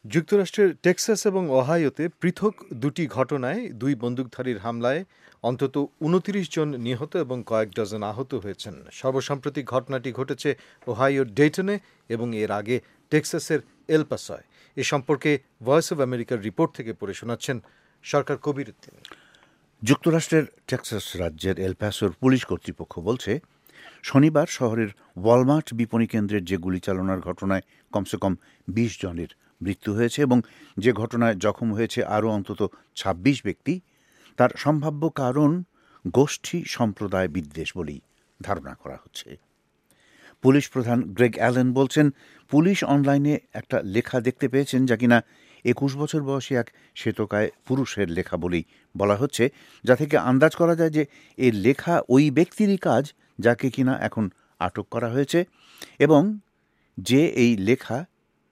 যুক্তরাষ্ট্রের টেক্সাস এবং ওহাইওতে পৃথক দুটি ঘটনায় দুই বন্দুকধারীর হামলায় অন্তত ২৯ জন নিহত এবং কয়েক ডজন আহত হয়েছেন। সর্বসাম্প্রতিক ঘটনাটি ঘটেছে ওহাইওর ডেটনে এবং এর আগে টেক্সাসের এল পাসোয়। এ সম্পর্কে ভয়েস অব আমেরিকার রিপোর্ট থেকে পড়ে শোনাচ্ছেন সরকার কবির উদ্দিন। যুক্তরাষ্ট্রের টেক্সাস রাজ্যের এল পাসোর পুলিশ কর্তৃপক্ষ বলছে, শনিবার শহরের ওয়ালমার্ট বিপণী কেন্দ্রের যে গুলি চালনার ঘটনায় কমসে কম ২০ জনের মৃত্যু হয়েছে এবং যে ঘটনায় জখম হয়েছে আরও অন্তত ২৬ ব্যক্তি, তার সম্ভাব্য কারণ গোষ্ঠী সম্প্রদায় বিদ্বেষ বলেই ধারণা করা হচ্ছে। পুলিশ প্রধান গ্রেগ অ্যালেন বলছেন, পুলিশ অনলাইনে একটা লেখা দেখতে পেয়েছেন যা কিনা ২১ বছর বয়সী এক শ্বেতকায় পুরুষের লেখা বলেই বলা হচ্ছে, যা থেকে আন্দাজ করা যায় যে এর লেখা ওই ব্যক্তিরই কাজ যাকে কিনা এখন আটক করা হয়েছে এবং যে এই লেখা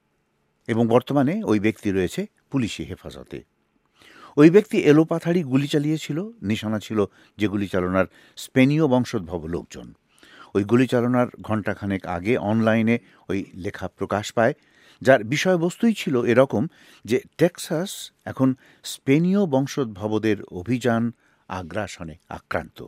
এবং বর্তমানে ওই ব্যক্তি রয়েছে পুলিশি হেফাজতে। ওই ব্যক্তি এলোপাথাড়ি গুলি চালিয়েছিল, নিশানা ছিল যে গুলি চালনার স্পেনীয় বংশোদ্ভব লোকজন। ওই গুলি চালনার ঘণ্টাখানেক আগে অনলাইনে ওই লেখা প্রকাশ পায়, যার বিষয়বস্তুই ছিল এরকম যে টেক্সাস এখন স্পেনীয় বংশোদ্ভবদের অভিযান আগ্রাসনে আক্রান্ত।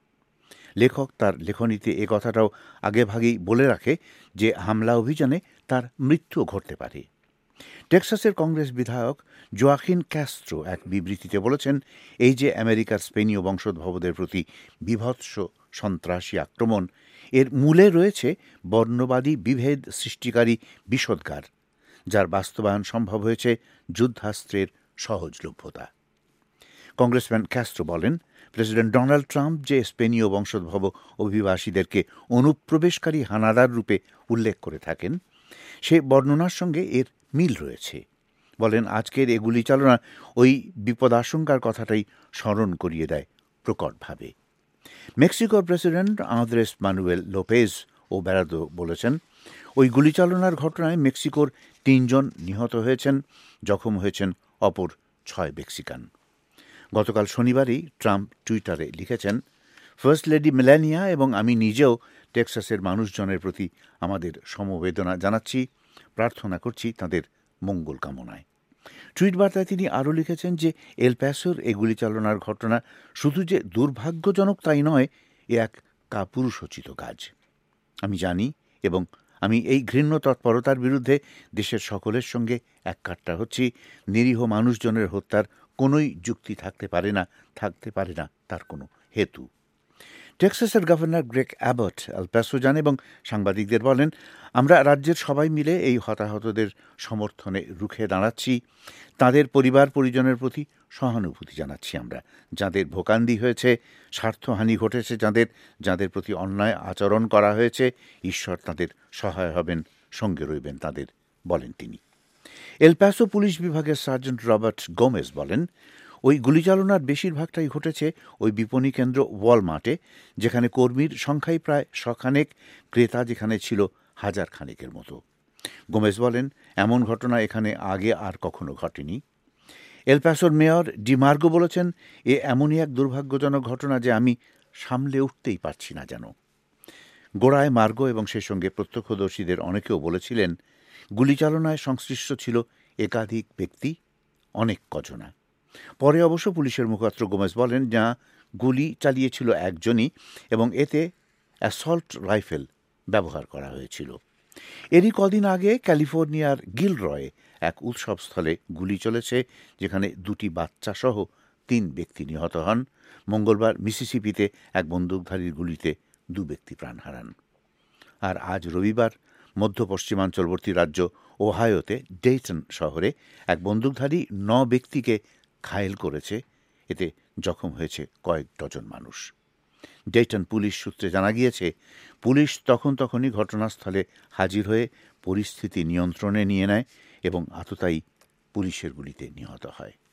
লেখক তার লেখনীতে এ কথাটাও আগেভাগেই বলে রাখে যে হামলা অভিযানে তার মৃত্যুও ঘটতে পারে। টেক্সাসের কংগ্রেস বিধায়ক জোয়াকিন ক্যাস্ট্রো এক বিবৃতিতে বলেছেন, এই যে আমেরিকার স্পেনীয় বংশোদ্ভবদের প্রতি বীভৎস সন্ত্রাসী আক্রমণ, এর মূলে রয়েছে বর্ণবাদী বিভেদ সৃষ্টিকারী বিষোদ্গার, যার বাস্তবায়ন সম্ভব হয়েছে যুদ্ধাস্ত্রের সহজলভ্যতা। কংগ্রেসম্যান ক্যাস্ট্রো বলেন, প্রেসিডেন্ট ডোনাল্ড ট্রাম্প যে স্পেনীয় বংশোদ্ভব অভিবাসীদেরকে অনুপ্রবেশকারী হানাদার রূপে উল্লেখ করে থাকেন, সে বর্ণনার সঙ্গে এর মিল রয়েছে। বলেন, আজকের এগুলি চালনা ওই বিপদাশঙ্কার কথাটাই স্মরণ করিয়ে দেয় প্রকটভাবে। মেক্সিকোর president Andres Manuel Lopez Obrador বলেছেন, ওই গুলিচালনার ঘটনায় মেক্সিকোর ৩ জন নিহত হয়েছেন, জখম হয়েছেন অপর ৬ মেক্সিকান। গতকাল শনিবারই ট্রাম্প টুইটারে লিখেছেন, ফার্স্ট লেডি মেলানিয়া এবং আমি নিজেও টেক্সাসের মানুষজনের প্রতি আমাদের সমবেদনা জানাচ্ছি, প্রার্থনা করছি তাদের মঙ্গল কামনায়। টুইট বার্তায় তিনি আরও লিখেছেন যে এল পাসোর এগুলি চালনার ঘটনা শুধু যে দুর্ভাগ্যজনক তাই নয়, এ এক কাপুরুষোচিত কাজ। আমি জানি এবং আমি এই ঘৃণ্য তৎপরতার বিরুদ্ধে দেশের সকলের সঙ্গে এককাট্টা হচ্ছি। নিরীহ মানুষজনের হত্যার কোনোই যুক্তি থাকতে পারে না তার কোনো হেতু। টেক্সাসের governor Greg Abbott El Paso যান এবং সাংবাদিকদের বলেন, আমরা রাজ্যের সবাই মিলে এই হতাহতদের সমর্থনে রুখে দাঁড়াচ্ছি। তাদের পরিবার পরিজনের প্রতি সহানুভূতি জানাচ্ছি আমরা। যাদের ভোগান্তি হয়েছে, স্বার্থহানি ঘটেছে, যাদের প্রতি অন্যায় আচরণ করা হয়েছে, ঈশ্বর তাদের সহায় হবেন, সঙ্গে রইবেন তাদের, বলেন তিনি। এল পাসো পুলিশ বিভাগের সার্জেন্ট রবার্ট গোমেজ বলেন, ওই গুলিচালনার বেশিরভাগটাই ঘটেছে ওই বিপণী কেন্দ্র ওয়ালমার্টে, যেখানে কর্মীর সংখ্যাই প্রায় শখানেক, ক্রেতা যেখানে ছিল হাজার খানেকের মতো। গোমেজ বলেন, এমন ঘটনা এখানে আগে আর কখনো ঘটেনি। এল পাসোর মেয়র ডিমার্গো বলেছেন, এ এমনই এক দুর্ভাগ্যজনক ঘটনা যে আমি সামলে উঠতেই পারছি না যেন। গোড়ায় মার্গো এবং সে সঙ্গে প্রত্যক্ষদর্শীদের অনেকেও বলেছিলেন, গুলিচালনায় সংশ্লিষ্ট ছিল একাধিক ব্যক্তি, অনেক কজনা। পরে অবশ্য পুলিশের মুখপাত্র গোমেজ বলেন, যা গুলি চালিয়েছিল একজনই এবং এতে অ্যাসল্ট রাইফেল ব্যবহার করা হয়েছিল। এরই কদিন আগে ক্যালিফোর্নিয়ার গিলরয়ে এক উৎসবস্থলে গুলি চলেছে, যেখানে 2টি বাচ্চা সহ 3 ব্যক্তি নিহত হন। মঙ্গলবার মিসিসিপিতে এক বন্দুকধারীর গুলিতে 2 ব্যক্তি প্রাণ হারান। আর আজ রবিবার মধ্য পশ্চিমাঞ্চলবর্তী রাজ্য ওহাইওতে ডেটন শহরে এক বন্দুকধারী 9 ব্যক্তিকে ঘায়েল করেছে। এতে জখম হয়েছে কয়েক ডজন মানুষ। ডেটন পুলিশ সূত্রে জানা গিয়েছে, পুলিশ তখনই ঘটনাস্থলে হাজির হয়ে পরিস্থিতি নিয়ন্ত্রণে নিয়ে নেয় এবং আততায়ী পুলিশের গুলিতে নিহত হয়।